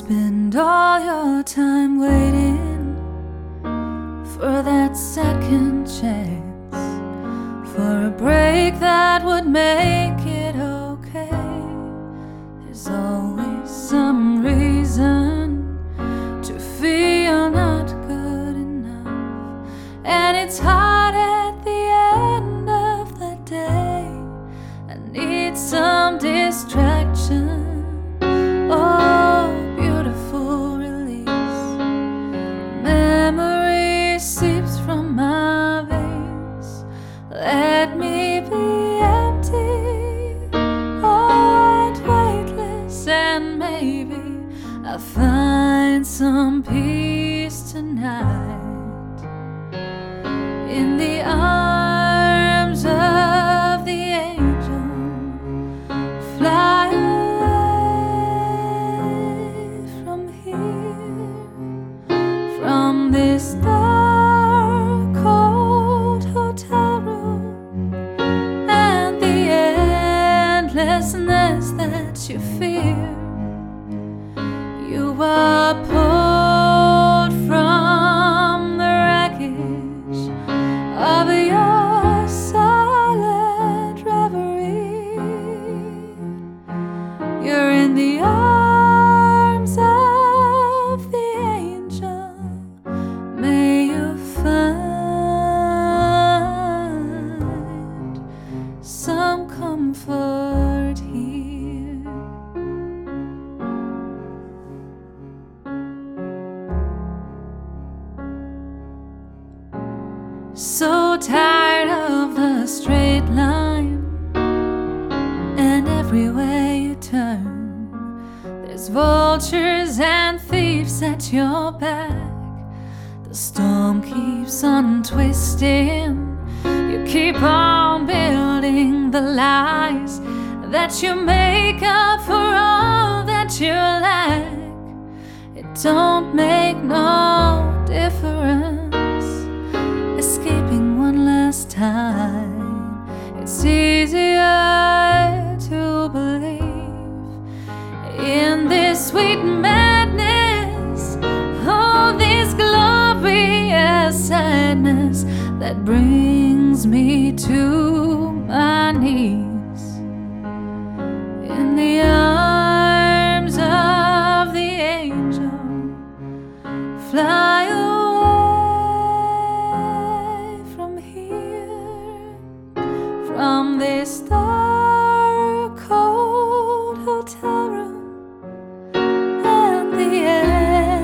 spend all your time waiting for that second chance, for a break that would make it okay. There's always some reason to feel not good enough, and it's hard at the end of the day. I need some distraction. Oh, beautiful release. Memory seeps from my veins. Let me be empty, oh, and weightless, and maybe I'll find some peace tonight in the arms of the angel. Fly from this dark, cold hotel room, and the endlessness that you fear. You are pulled from the wreckage of your silent reverie. You're in the arms of the angel. May you find some comfort here. So tired of the straight line, and everywhere you turn, there's vultures and thieves at your back. The storm keeps on twisting. You keep on building the lies that you make up for all that you lack. It don't make no difference escaping one last time. It's easier to believe in this sweet madness, oh, this glorious sadness that brings me to my knees in the arms of the angel. Fly away from here, from this dark, cold hotel room, and the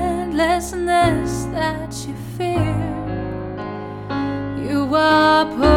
endlessness that you fear. You are